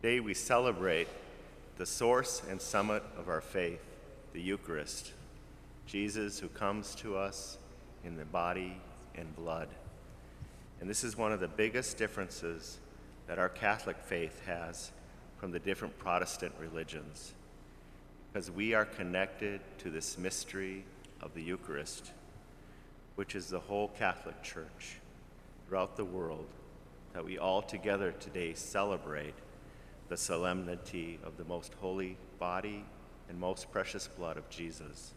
Today we celebrate the source and summit of our faith, the Eucharist, Jesus who comes to us in the body and blood. And this is one of the biggest differences that our Catholic faith has from the different Protestant religions, because we are connected to this mystery of the Eucharist, which is the whole Catholic Church throughout the world, that we all together today celebrate the solemnity of the most holy body and most precious blood of Jesus.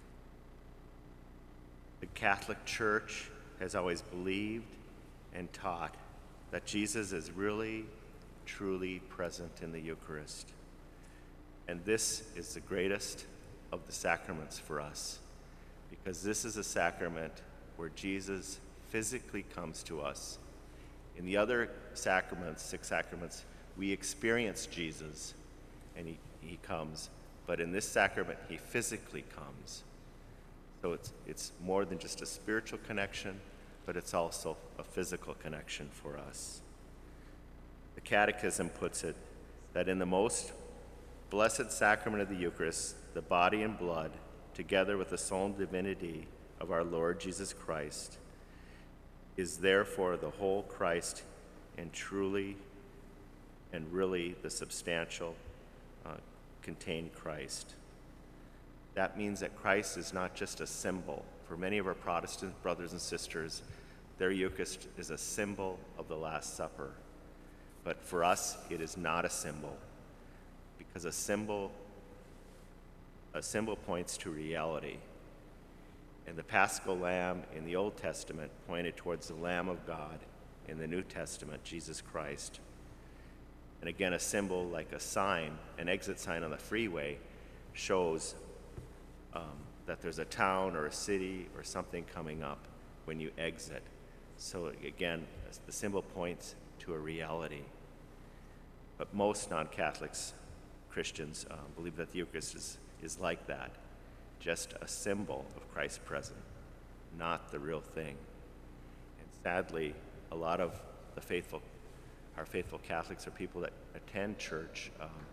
The Catholic Church has always believed and taught that Jesus is really, truly present in the Eucharist. And this is the greatest of the sacraments for us, because this is a sacrament where Jesus physically comes to us. In the other sacraments, 6 sacraments, we experience Jesus and he comes, but in this sacrament, he physically comes. So it's more than just a spiritual connection, but it's also a physical connection for us. The Catechism puts it that in the most blessed sacrament of the Eucharist, the body and blood, together with the soul and divinity of our Lord Jesus Christ, is therefore the whole Christ and truly and really the substantial contained Christ. That means that Christ is not just a symbol. For many of our Protestant brothers and sisters, their Eucharist is a symbol of the Last Supper. But for us, it is not a symbol, because a symbol points to reality. And the Paschal Lamb in the Old Testament pointed towards the Lamb of God in the New Testament, Jesus Christ. And again, a symbol like a sign, an exit sign on the freeway, shows that there's a town or a city or something coming up when you exit. So again, the symbol points to a reality. But most non-Catholics, Christians, believe that the Eucharist is like that, just a symbol of Christ's presence, not the real thing. And sadly, a lot of our faithful Catholics or people that attend church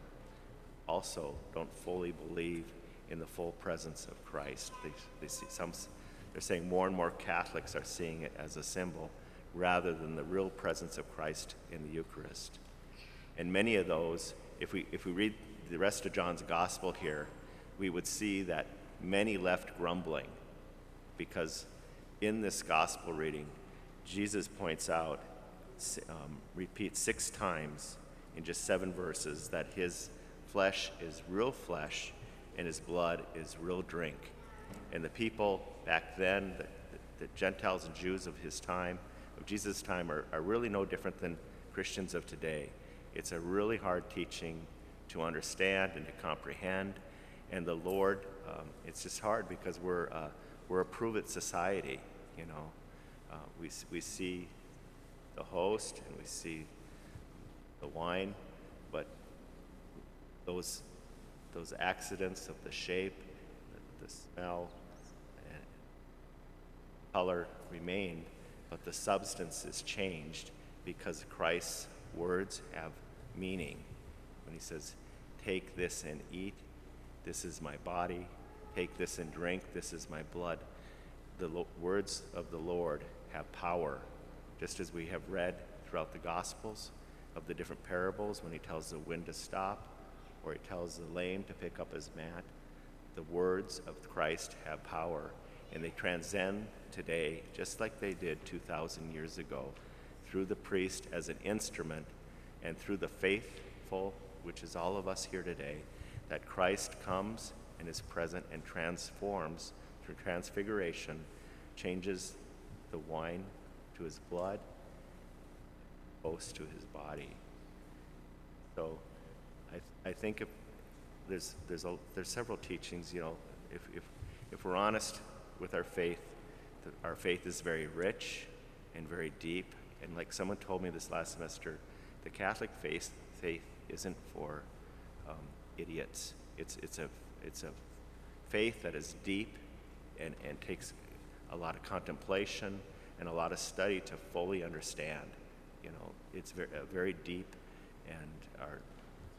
also don't fully believe in the full presence of Christ. They're saying more and more Catholics are seeing it as a symbol rather than the real presence of Christ in the Eucharist. And many of those, if we read the rest of John's Gospel here, we would see that many left grumbling, because in this Gospel reading, Jesus points out, repeats 6 times in just 7 verses that his flesh is real flesh and his blood is real drink. And the people back then, the Gentiles and Jews of his time, of Jesus' time, are really no different than Christians of today. It's a really hard teaching to understand and to comprehend. And the Lord, it's just hard because we're a prove-it society, you know. We see the host and we see the wine, but those accidents of the shape, the smell, and color remain, but the substance is changed because Christ's words have meaning. When he says, "Take this and eat, this is my body. Take this and drink, this is my blood." The words of the Lord have power, just as we have read throughout the Gospels of the different parables when he tells the wind to stop or he tells the lame to pick up his mat. The words of Christ have power, and they transcend today just like they did 2,000 years ago through the priest as an instrument and through the faithful, which is all of us here today, that Christ comes and is present and transforms through transfiguration, changes the wine to his blood, both to his body. So I think if there's several teachings, you know, if we're honest with our faith is very rich and very deep. And like someone told me this last semester, the Catholic faith isn't for idiots. It's a faith that is deep and takes a lot of contemplation and a lot of study to fully understand. You know, it's very deep, and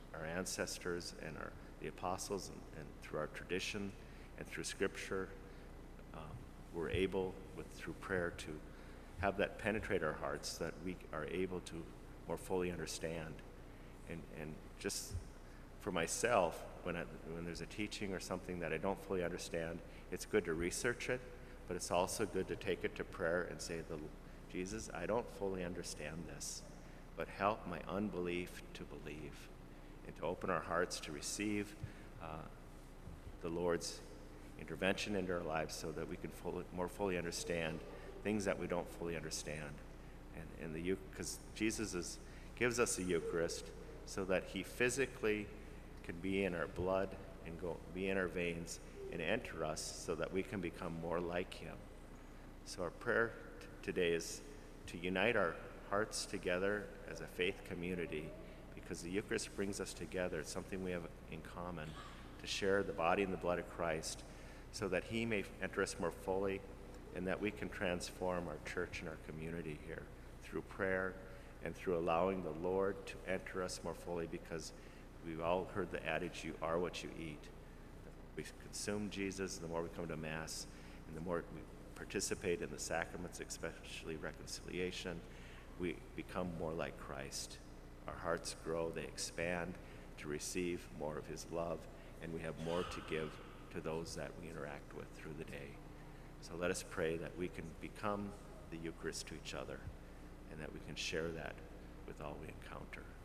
our ancestors and the apostles, and through our tradition and through Scripture, we're able, through prayer, to have that penetrate our hearts, that we are able to more fully understand. And just for myself, when there's a teaching or something that I don't fully understand, it's good to research it, but it's also good to take it to prayer and say, Jesus, I don't fully understand this, but help my unbelief to believe, and to open our hearts to receive the Lord's intervention into our lives, so that we can more fully understand things that we don't fully understand. And because Jesus gives us the Eucharist so that he physically can be in our blood and be in our veins and enter us, so that we can become more like him. So our prayer today is to unite our hearts together as a faith community, because the Eucharist brings us together. It's something we have in common, to share the body and the blood of Christ, so that he may enter us more fully, and that we can transform our church and our community here through prayer and through allowing the Lord to enter us more fully, because we've all heard the adage, you are what you eat. We consume Jesus, the more we come to Mass, and the more we participate in the sacraments, especially reconciliation, we become more like Christ. Our hearts grow, they expand to receive more of his love, and we have more to give to those that we interact with through the day. So let us pray that we can become the Eucharist to each other, and that we can share that with all we encounter.